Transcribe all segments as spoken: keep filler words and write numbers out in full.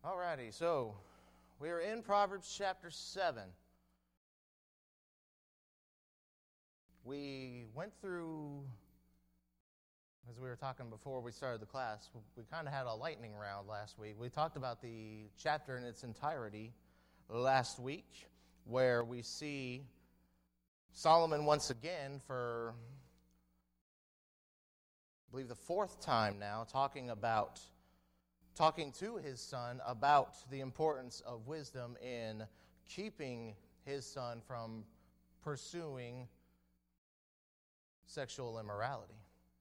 Alrighty, so we are in Proverbs chapter seven. We went through, as we were talking before we started the class, we kind of had a lightning round last week. We talked about the chapter in its entirety last week, where we see Solomon once again for, I believe, the fourth time now, talking about talking to his son about the importance of wisdom in keeping his son from pursuing sexual immorality.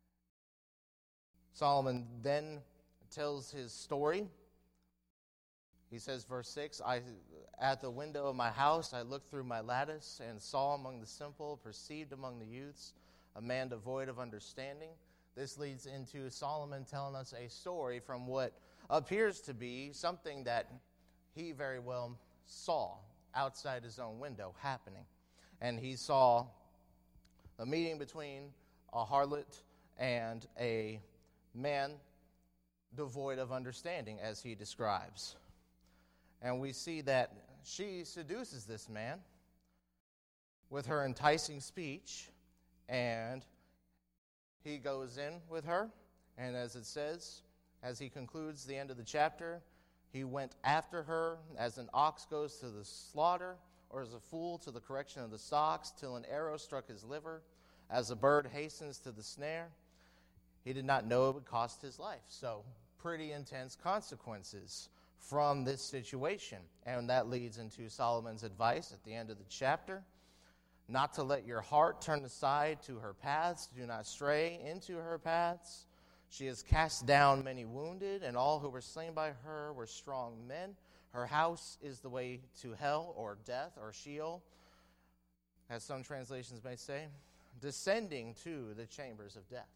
Solomon then tells his story. He says, verse six, I, at the window of my house I looked through my lattice and saw among the simple, perceived among the youths, a man devoid of understanding. This leads into Solomon telling us a story from what appears to be something that he very well saw outside his own window happening. And he saw a meeting between a harlot and a man devoid of understanding, as he describes. And we see that she seduces this man with her enticing speech, and he goes in with her, and as it says, as he concludes the end of the chapter, he went after her as an ox goes to the slaughter, or as a fool to the correction of the stocks, till an arrow struck his liver, as a bird hastens to the snare. He did not know it would cost his life. So, pretty intense consequences from this situation. And that leads into Solomon's advice at the end of the chapter. Not to let your heart turn aside to her paths. Do not stray into her paths. She has cast down many wounded, and all who were slain by her were strong men. Her house is the way to hell, or death, or Sheol, as some translations may say, descending to the chambers of death.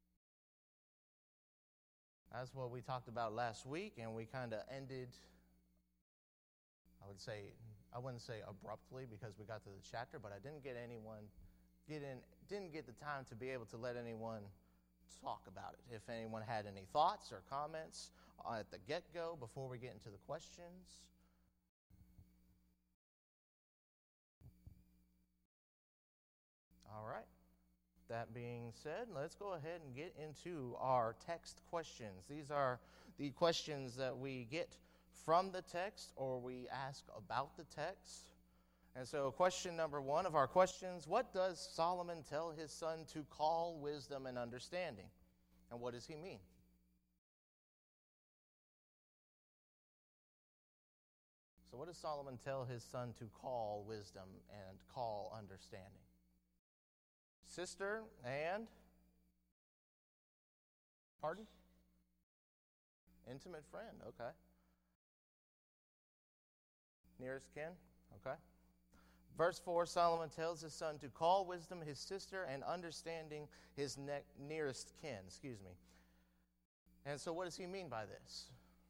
That's what we talked about last week, and we kind of ended, I would say, I wouldn't say abruptly because we got to the chapter, but I didn't get anyone, get in, didn't get the time to be able to let anyone talk about it. If anyone had any thoughts or comments at the get-go before we get into the questions. All right. That being said, let's go ahead and get into our text questions. These are the questions that we get from the text or we ask about the text. And so question number one of our questions, what does Solomon tell his son to call wisdom and understanding? And what does he mean? So what does Solomon tell his son to call wisdom and call understanding? Sister and? Pardon? Intimate friend, okay. Nearest kin, okay. Verse four, Solomon tells his son to call wisdom his sister and understanding his ne- nearest kin, excuse me. And so what does he mean by this?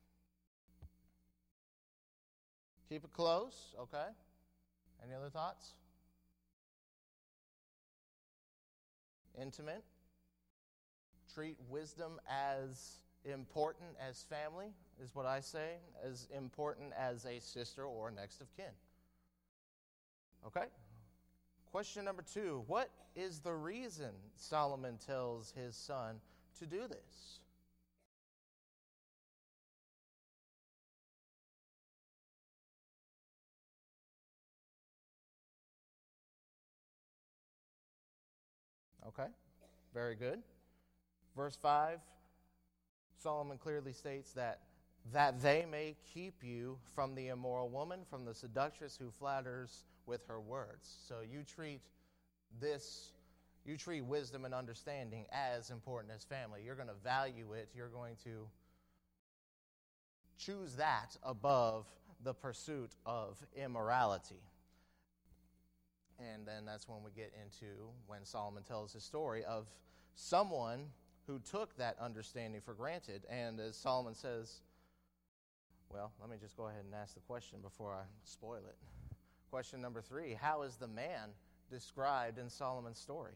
Keep it close, okay. Any other thoughts? Intimate. Treat wisdom as important as family, is what I say, as important as a sister or next of kin. Okay? Question number two. What is the reason Solomon tells his son to do this? Okay, very good. Verse five, Solomon clearly states that that they may keep you from the immoral woman, from the seductress who flatters with her words. So you treat this, you treat wisdom and understanding as important as family. You're going to value it. You're going to choose that above the pursuit of immorality. And then that's when we get into when Solomon tells his story of someone who took that understanding for granted. And as Solomon says, well, let me just go ahead and ask the question before I spoil it. Question number three, how is the man described in Solomon's story?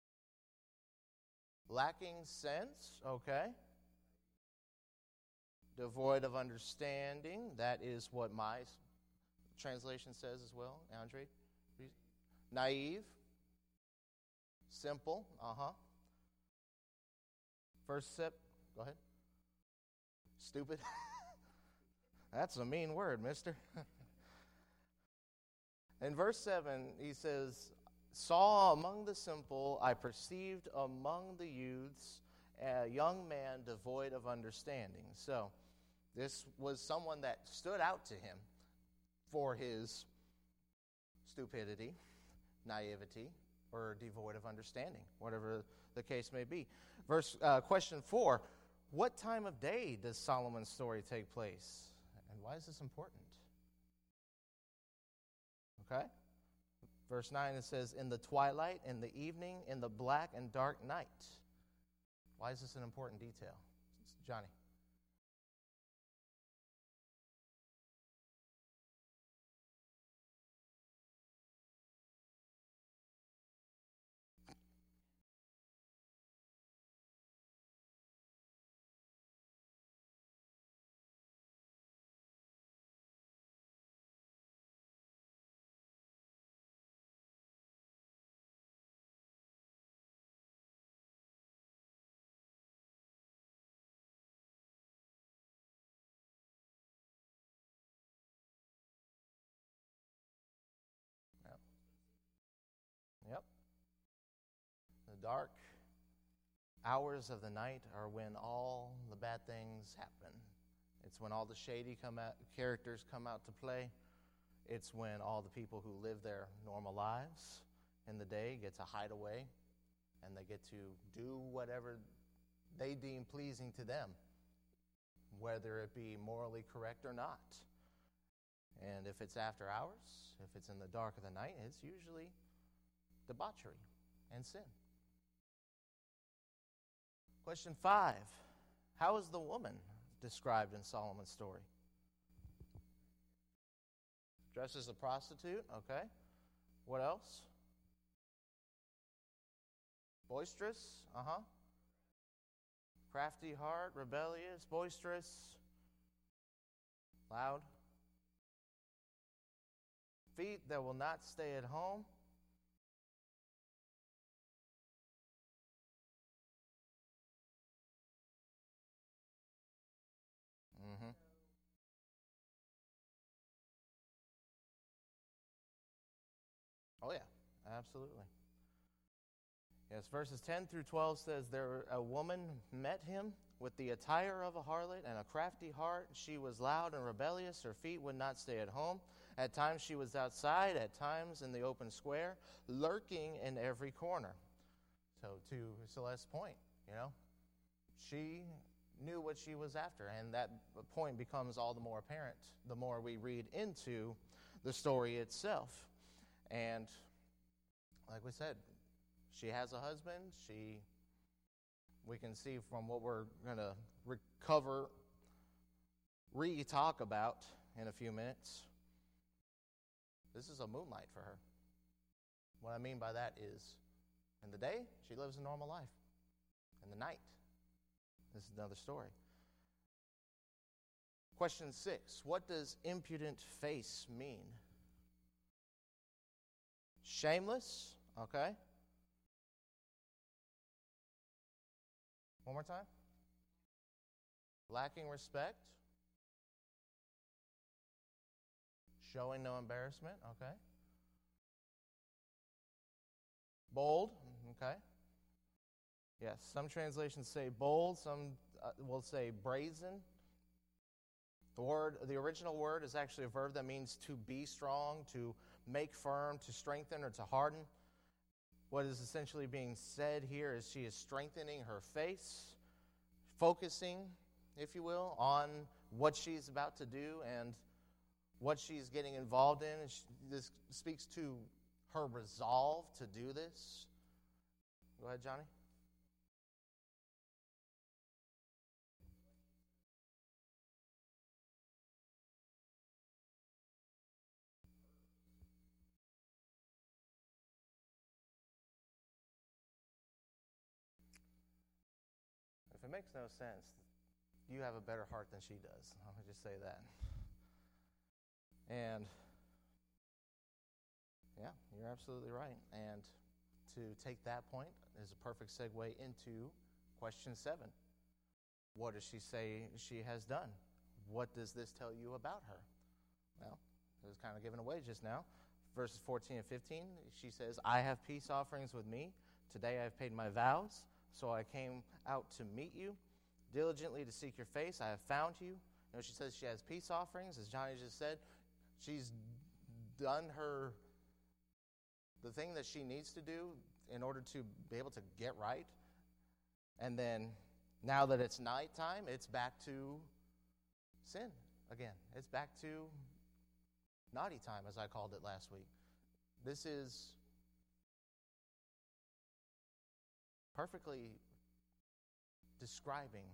Lacking sense, okay. devoid of understanding. That is what my translation says as well. Andre? Naive. Simple. Uh-huh. First sip. Go ahead. Stupid. That's a mean word, mister. In verse seven, he says, saw among the simple, I perceived among the youths a young man devoid of understanding. So, this was someone that stood out to him for his stupidity, naivety, or devoid of understanding, whatever the case may be. Verse uh, question four, what time of day does Solomon's story take place? And why is this important? Okay? Verse nine, it says, in the twilight, in the evening, in the black and dark night. Why is this an important detail? Johnny. Yep. Yep. The dark hours of the night are when all the bad things happen. It's when all the shady come out, characters come out to play. It's when all the people who live their normal lives in the day get to hide away, and they get to do whatever they deem pleasing to them, whether it be morally correct or not. And if it's after hours, if it's in the dark of the night, it's usually debauchery and sin. Question five, how is the woman described in Solomon's story? Dressed as a prostitute, okay. What else? Boisterous, uh-huh. Crafty heart, rebellious, boisterous, loud. Feet that will not stay at home. Mm-hmm. Oh, yeah, absolutely. Yes, verses ten through twelve says, there a woman met him with the attire of a harlot and a crafty heart. She was loud and rebellious. Her feet would not stay at home. At times she was outside, at times in the open square, lurking in every corner. So to Celeste's point, you know, she knew what she was after, and that point becomes all the more apparent the more we read into the story itself. And like we said, she has a husband. She, we can see from what we're going to recover, re-talk about in a few minutes, this is a moonlight for her. What I mean by that is, in the day, she lives a normal life. In the night, this is another story. Question six, what does impudent face mean? Shameless, okay. One more time. Lacking respect. Showing no embarrassment, okay. Bold, okay. Yes, some translations say bold, some uh, will say brazen. The word, the original word is actually a verb that means to be strong, to make firm, to strengthen, or to harden. What is essentially being said here is she is strengthening her face, focusing, if you will, on what she's about to do and what she's getting involved in. This speaks to her resolve to do this. Go ahead, Johnny. If it makes no sense, you have a better heart than she does. Let me just say that. And yeah, you're absolutely right. And to take that point is a perfect segue into question seven. What does she say she has done? What does this tell you about her? Well, it was kind of given away just now. Verses fourteen and fifteen, she says, I have peace offerings with me. Today I have paid my vows, so I came out to meet you. Diligently to seek your face, I have found you. You know, she says she has peace offerings, as Johnny just said. She's done her, the thing that she needs to do in order to be able to get right. And then, now that it's nighttime, it's back to sin again. It's back to naughty time, as I called it last week. This is perfectly describing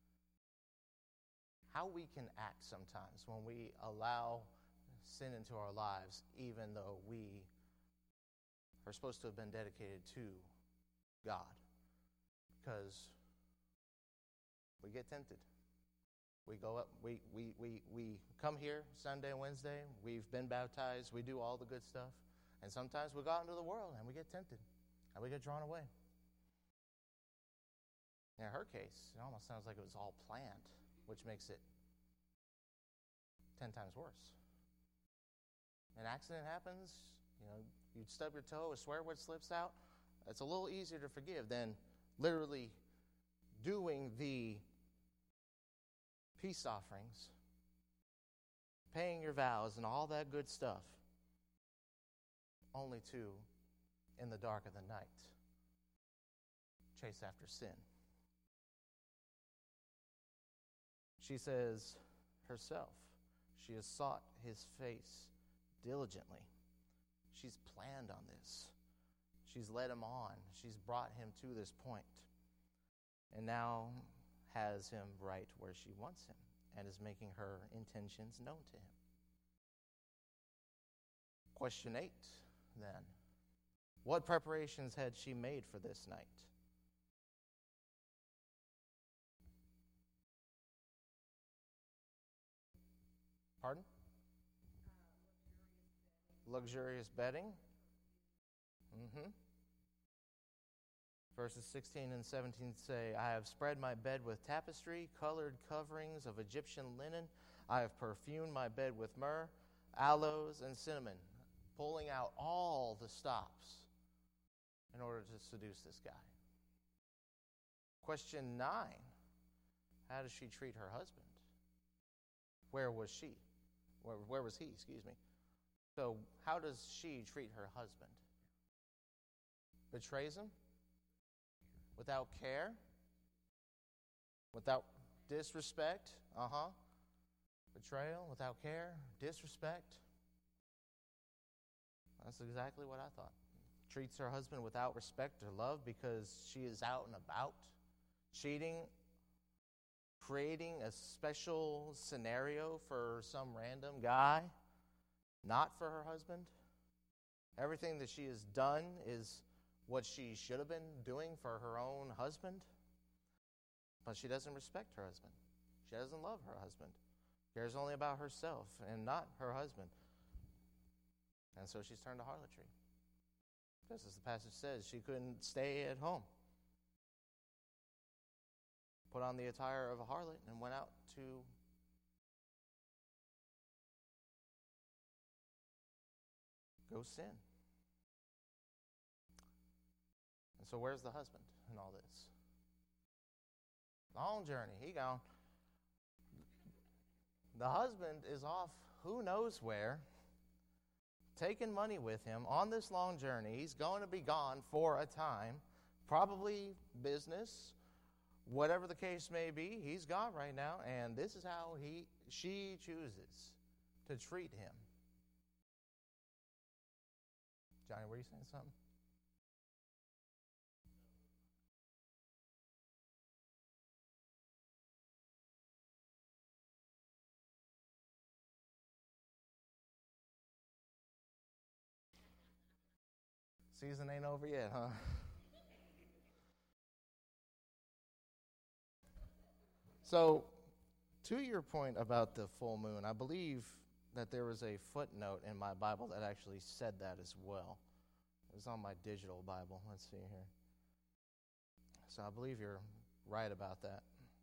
how we can act sometimes when we allow sin into our lives, even though we are supposed to have been dedicated to God. Because we get tempted. We go up, we, we, we, we come here Sunday and Wednesday, we've been baptized, we do all the good stuff, and sometimes we go out into the world and we get tempted, and we get drawn away. In her case, it almost sounds like it was all planned, which makes it ten times worse. An accident happens, you know, you stub your toe, a swear word slips out, it's a little easier to forgive than literally doing the peace offerings, paying your vows, and all that good stuff, only to, in the dark of the night, chase after sin. She says herself, she has sought his face diligently. She's planned on this. She's led him on. She's brought him to this point. And now has him right where she wants him and is making her intentions known to him. Question eight, then. What preparations had she made for this night? Pardon? Uh, luxurious bedding. Luxurious bedding. Mm-hmm. Verses sixteen and seventeen say, I have spread my bed with tapestry, colored coverings of Egyptian linen. I have perfumed my bed with myrrh, aloes, and cinnamon, pulling out all the stops in order to seduce this guy. Question nine, how does she treat her husband? Where was she? Where, where was he, excuse me? So how does she treat her husband? Betrays him? Without care? Without disrespect? Uh-huh. Betrayal, without care, disrespect. That's exactly what I thought. Treats her husband without respect or love because she is out and about, cheating, creating a special scenario for some random guy, not for her husband. Everything that she has done is what she should have been doing for her own husband, but she doesn't respect her husband. She doesn't love her husband. Cares only about herself and not her husband. And so she's turned to harlotry. Just as the passage says, she couldn't stay at home. Put on the attire of a harlot and went out to go sin. And so where's the husband in all this? Long journey. He gone. The husband is off who knows where, taking money with him on this long journey. He's going to be gone for a time, probably business, whatever the case may be. He's gone right now, and this is how he she chooses to treat him. Johnny, were you saying something? Season ain't over yet, huh? So, to your point about the full moon, I believe that there was a footnote in my Bible that actually said that as well. It was on my digital Bible. Let's see here. So I believe you're right about that.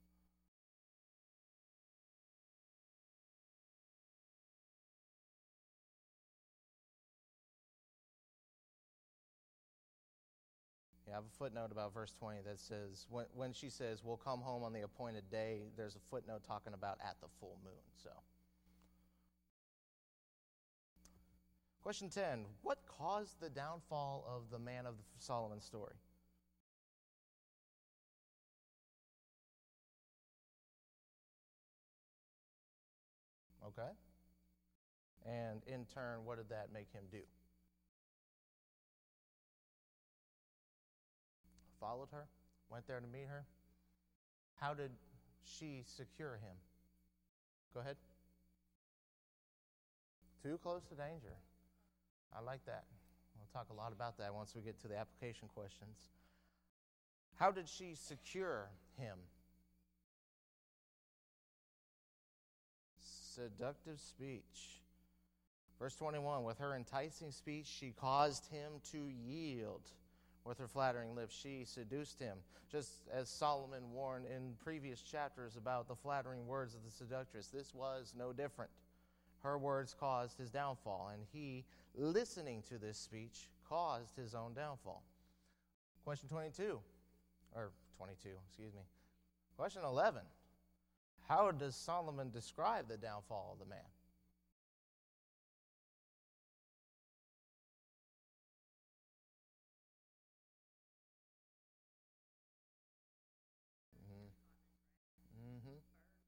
Yeah, I have a footnote about verse twenty that says, when, when she says, we'll come home on the appointed day, there's a footnote talking about at the full moon. So, question ten, what caused the downfall of the man of Solomon's story? Okay. And in turn, what did that make him do? Followed her, went there to meet her. How did she secure him? Go ahead. Too close to danger. I like that. We'll talk a lot about that once we get to the application questions. How did she secure him? Seductive speech. Verse twenty-one, with her enticing speech, she caused him to yield. With her flattering lips, she seduced him. Just as Solomon warned in previous chapters about the flattering words of the seductress, this was no different. Her words caused his downfall, and he, listening to this speech, caused his own downfall. Question twenty-two, or twenty-two, excuse me. Question eleven, how does Solomon describe the downfall of the man? Mm-hmm.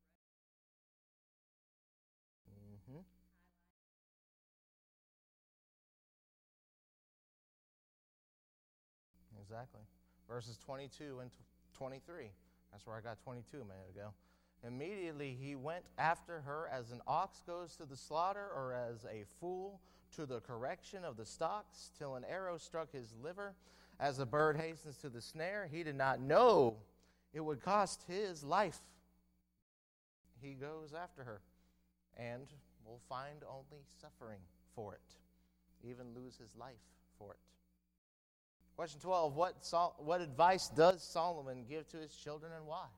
Mm-hmm. Exactly. Verses twenty-two and twenty-three. That's where I got twenty-two a minute ago. Immediately he went after her as an ox goes to the slaughter, or as a fool to the correction of the stocks, till an arrow struck his liver. As a bird hastens to the snare, he did not know it would cost his life. He goes after her and will find only suffering for it, even lose his life for it. Question twelve, what, Sol- what advice does Solomon give to his children, and why?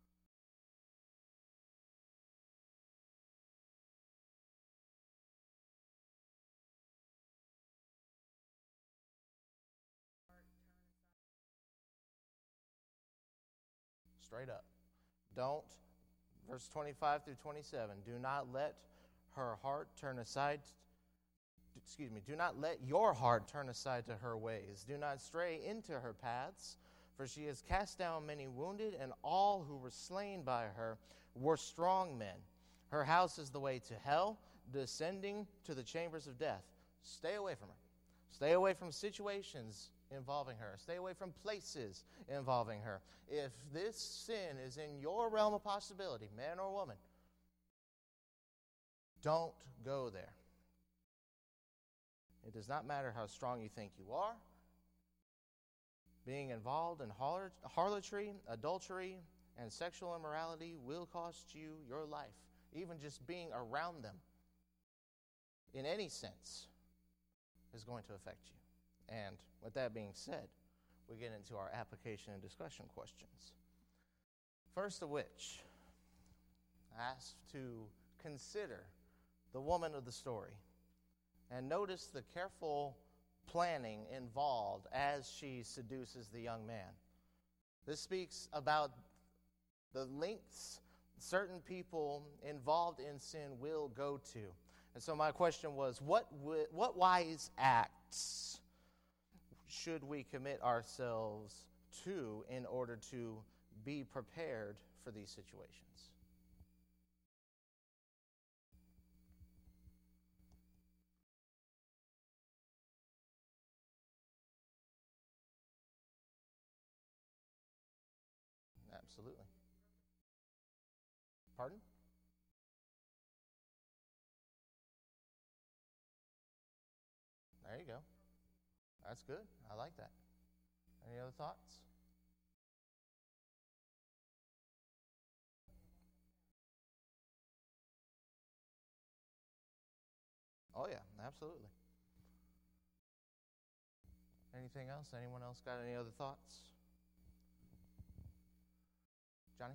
Straight up. Don't, verse twenty-five through twenty-seven, do not let her heart turn aside, excuse me, do not let your heart turn aside to her ways. Do not stray into her paths, for she has cast down many wounded, and all who were slain by her were strong men. Her house is the way to hell, descending to the chambers of death. Stay away from her. Stay away from situations involving her. Stay away from places involving her. If this sin is in your realm of possibility, man or woman, don't go there. It does not matter how strong you think you are. Being involved in harlotry, adultery, and sexual immorality will cost you your life. Even just being around them, in any sense, is going to affect you. And with that being said, we get into our application and discussion questions. First of which, asked to consider the woman of the story and notice the careful planning involved as she seduces the young man. This speaks about the lengths certain people involved in sin will go to. And so my question was, what w- what wise acts should we commit ourselves to in order to be prepared for these situations? Absolutely. Pardon? There you go. That's good. I like that. Any other thoughts? Oh, yeah, absolutely. Anything else? Anyone else got any other thoughts? Johnny?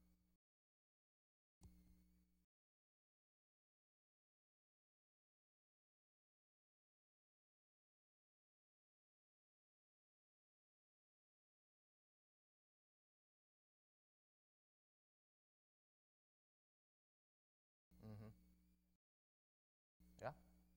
Mm-hmm. Yeah.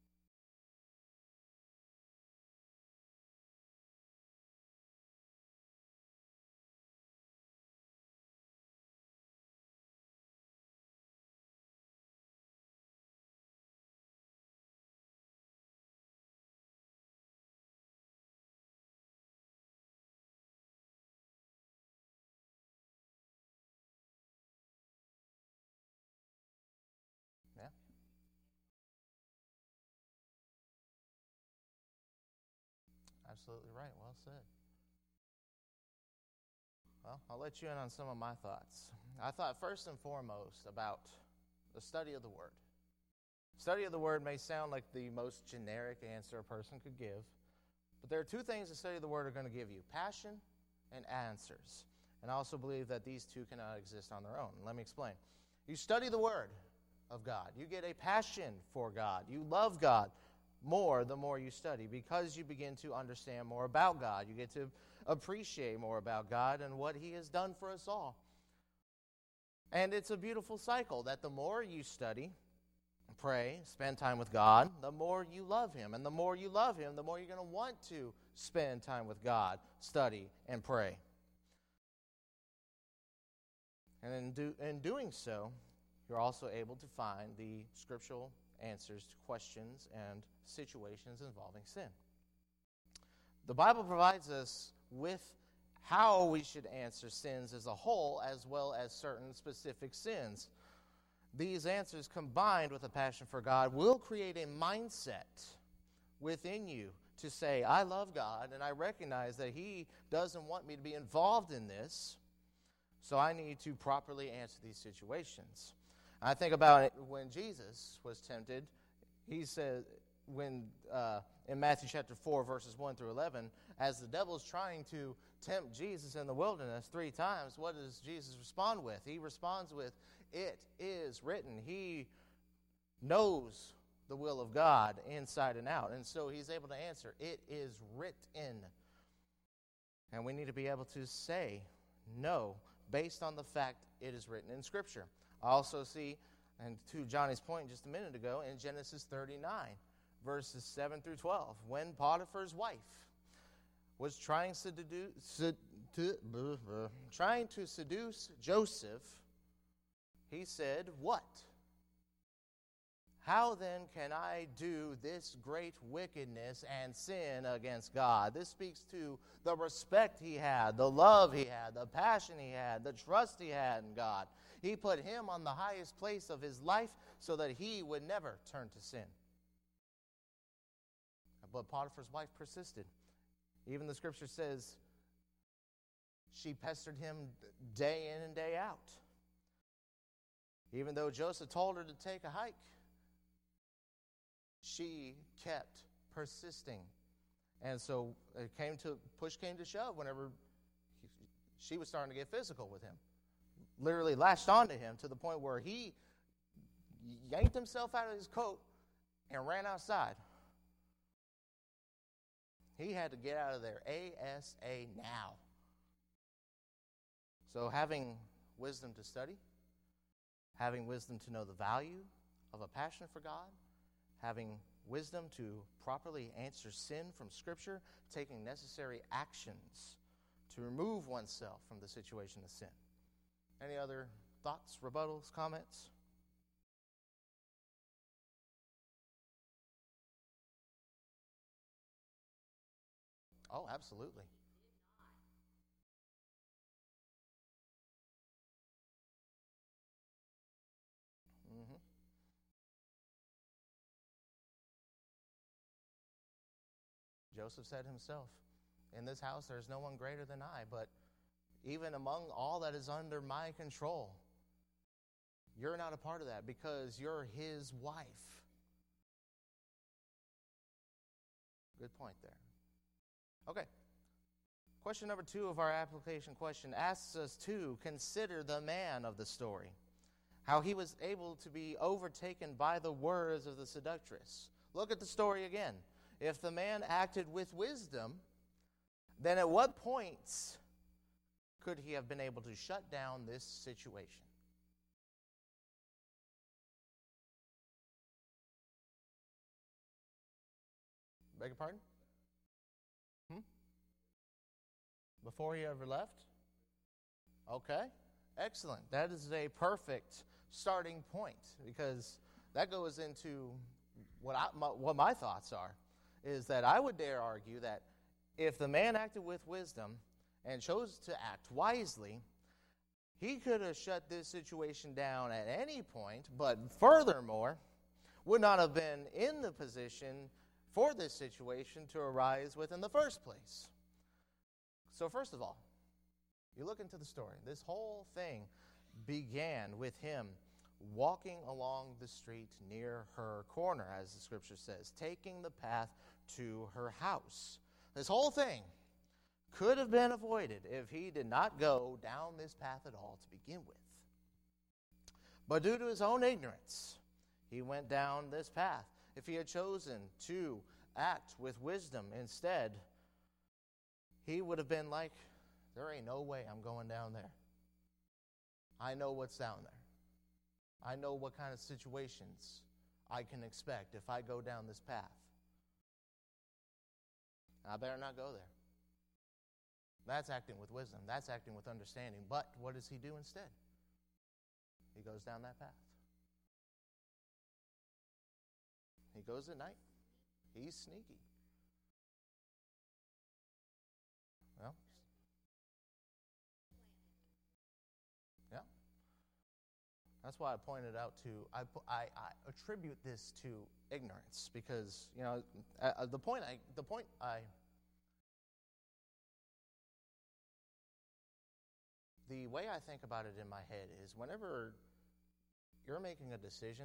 Yeah. Absolutely right. Well said. Well, I'll let you in on some of my thoughts. I thought first and foremost about the study of the Word. Study of the Word may sound like the most generic answer a person could give, but there are two things the study of the Word are going to give you: passion and answers. And I also believe that these two cannot exist on their own. Let me explain. You study the Word of God. You get a passion for God. You love God more the more you study, because you begin to understand more about God. You get to appreciate more about God and what He has done for us all. And it's a beautiful cycle that the more you study, pray, spend time with God, the more you love Him. And the more you love Him, the more you're going to want to spend time with God, study, and pray. And in, do, in doing so, you're also able to find the scriptural answers to questions and situations involving sin. The Bible provides us with how we should answer sins as a whole, as well as certain specific sins. These answers, combined with a passion for God, will create a mindset within you to say, I love God, and I recognize that He doesn't want me to be involved in this, so I need to properly answer these situations. I think about it when Jesus was tempted. He said, when uh, in Matthew chapter four, verses one through eleven, as the devil is trying to tempt Jesus in the wilderness three times, what does Jesus respond with? He responds with, it is written. He knows the will of God inside and out. And so he's able to answer, it is written. And we need to be able to say no based on the fact it is written in Scripture. I also see, and to Johnny's point just a minute ago, in Genesis thirty-nine, verses seven through twelve, when Potiphar's wife was trying to, sedu- to, trying to seduce Joseph, he said, what? How then can I do this great wickedness and sin against God? This speaks to the respect he had, the love he had, the passion he had, the trust he had in God. He put him on the highest place of his life so that he would never turn to sin. But Potiphar's wife persisted. Even the scripture says she pestered him day in and day out. Even though Joseph told her to take a hike, she kept persisting. And so it came to push came to shove whenever he, she was starting to get physical with him. Literally latched onto him to the point where he yanked himself out of his coat and ran outside. He had to get out of there A S A now. So having wisdom to study, having wisdom to know the value of a passion for God, having wisdom to properly answer sin from Scripture, taking necessary actions to remove oneself from the situation of sin. Any other thoughts, rebuttals, comments? Oh, absolutely. Mm-hmm. Joseph said himself, in this house there is no one greater than I, but even among all that is under my control, you're not a part of that because you're his wife. Good point there. Okay. Question number two of our application question asks us to consider the man of the story, how he was able to be overtaken by the words of the seductress. Look at the story again. If the man acted with wisdom, then at what points could he have been able to shut down this situation? Beg your pardon? Hmm? Before he ever left? Okay, excellent. That is a perfect starting point, because that goes into what I, my, what my thoughts are, is that I would dare argue that if the man acted with wisdom and chose to act wisely, he could have shut this situation down at any point, but furthermore, would not have been in the position for this situation to arise with in the first place. So first of all, you look into the story. This whole thing began with him walking along the street near her corner, as the scripture says, taking the path to her house. This whole thing could have been avoided if he did not go down this path at all to begin with. But due to his own ignorance, he went down this path. If he had chosen to act with wisdom instead, he would have been like, there ain't no way I'm going down there. I know what's down there. I know what kind of situations I can expect if I go down this path. I better not go there. That's acting with wisdom. That's acting with understanding. But what does he do instead? He goes down that path. He goes at night. He's sneaky. Well, yeah. That's why I pointed out to, I, I, I attribute this to ignorance, because, you know, uh, the point I, the point I, the way I think about it in my head is whenever you're making a decision,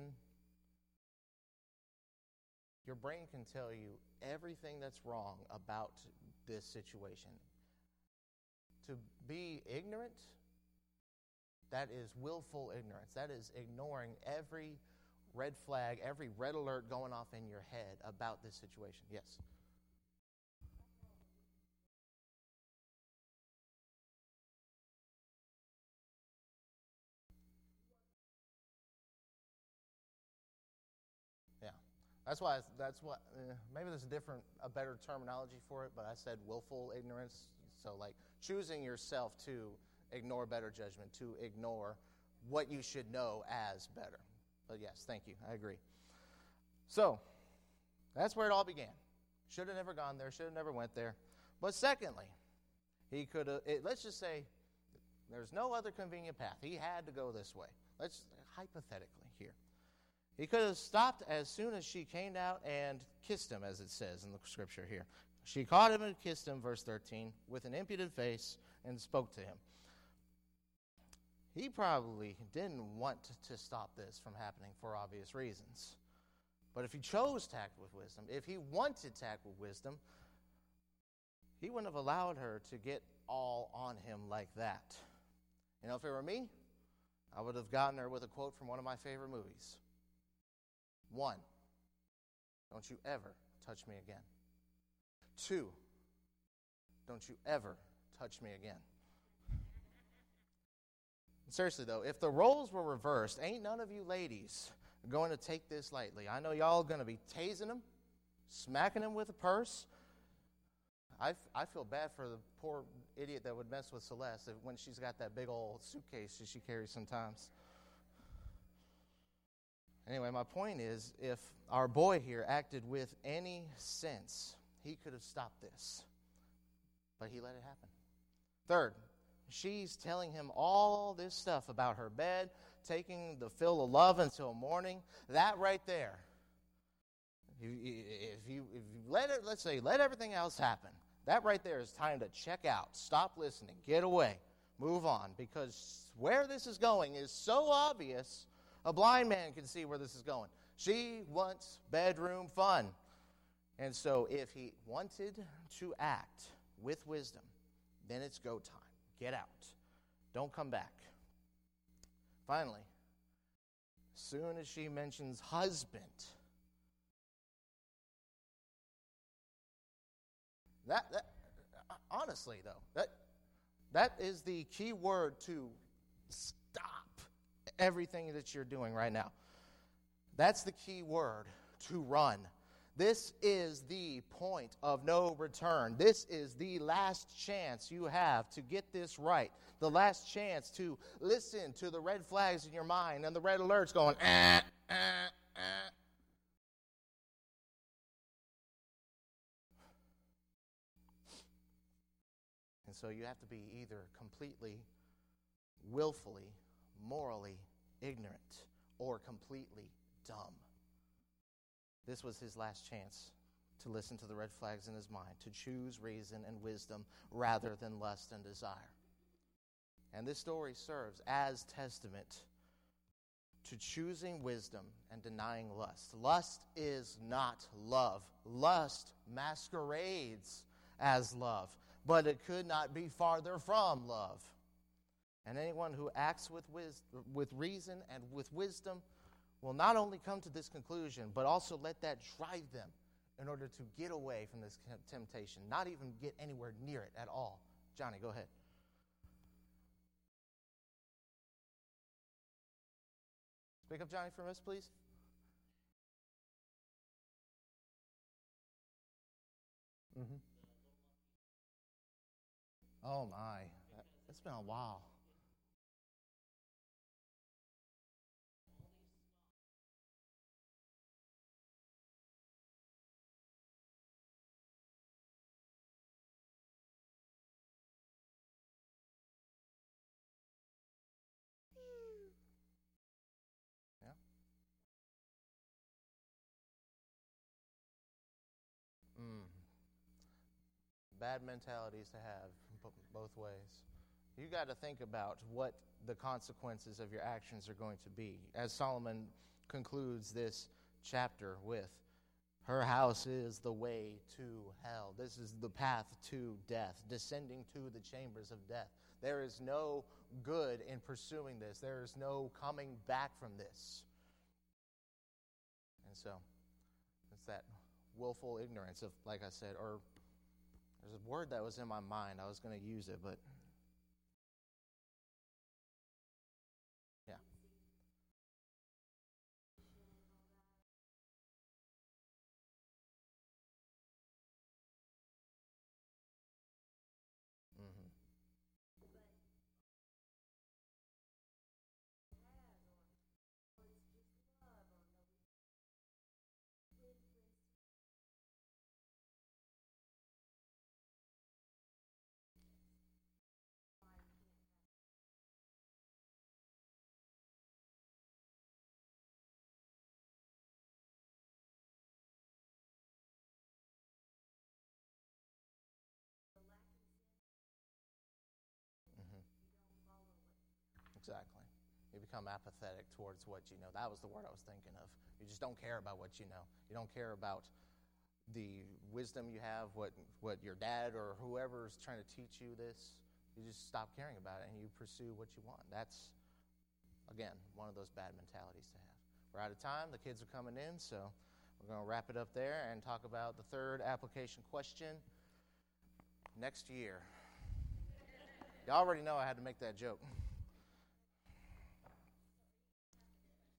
your brain can tell you everything that's wrong about this situation. To be ignorant, that is willful ignorance. That is ignoring every red flag, every red alert going off in your head about this situation. Yes? Yeah. That's why, that's what, uh, maybe there's a different, a better terminology for it, but I said willful ignorance. So like choosing yourself to ignore better judgment, to ignore what you should know as better. But yes, thank you. I agree. So that's where it all began. Should have never gone there. Should have never went there. But secondly, he could have, it, let's just say there's no other convenient path. He had to go this way. Let's, hypothetically here. He could have stopped as soon as she came out and kissed him, as it says in the scripture here. She caught him and kissed him, verse thirteen, with an impudent face and spoke to him. He probably didn't want to stop this from happening for obvious reasons. But if he chose to act with wisdom, if he wanted to act with wisdom, he wouldn't have allowed her to get all on him like that. You know, if it were me, I would have gotten her with a quote from one of my favorite movies. One, don't you ever touch me again. Two, don't you ever touch me again. Seriously, though, if the roles were reversed, ain't none of you ladies going to take this lightly. I know y'all are going to be tasing him, smacking him with a purse. I, f- I feel bad for the poor idiot that would mess with Celeste when she's got that big old suitcase that she carries sometimes. Anyway, my point is, if our boy here acted with any sense, he could have stopped this. But he let it happen. Third, she's telling him all this stuff about her bed, taking the fill of love until morning. That right there, if you, if you let it, let's say, let everything else happen, that right there is time to check out, stop listening, get away, move on. Because where this is going is so obvious, a blind man can see where this is going. She wants bedroom fun. And so if he wanted to act with wisdom, then it's go time. Get out. Don't come back. Finally, as soon as she mentions husband, that, that honestly though, that that is the key word to stop everything that you're doing right now. That's the key word, to run. This is the point of no return. This is the last chance you have to get this right. The last chance to listen to the red flags in your mind and the red alerts going, eh, eh, eh. And so you have to be either completely, willfully, morally ignorant, or completely dumb. This was his last chance to listen to the red flags in his mind, to choose reason and wisdom rather than lust and desire. And this story serves as testament to choosing wisdom and denying lust. Lust is not love. Lust masquerades as love, but it could not be farther from love. And anyone who acts with wis- with reason and with wisdom will not only come to this conclusion, but also let that drive them in order to get away from this temptation, not even get anywhere near it at all. Johnny, go ahead. Speak up, Johnny, for us, please. Mm-hmm. Oh, my. It's been a while. Yeah. Mm. Bad mentalities to have both ways. You got to think about what the consequences of your actions are going to be. As Solomon concludes this chapter with, her house is the way to hell. This is the path to death, descending to the chambers of death. There is no good in pursuing this. There is no coming back from this. And so, it's that willful ignorance of, like I said, or there's a word that was in my mind. I was going to use it, but yeah. Mm-hmm. Mm-hmm. Exactly. You become apathetic towards what you know. That was the word I was thinking of. You just don't care about what you know. You don't care about the wisdom you have, what what your dad or whoever is trying to teach you this. You just stop caring about it and you pursue what you want. That's, again, one of those bad mentalities to have. We're out of time. The kids are coming in, so we're going to wrap it up there and talk about the third application question next year. You already know I had to make that joke.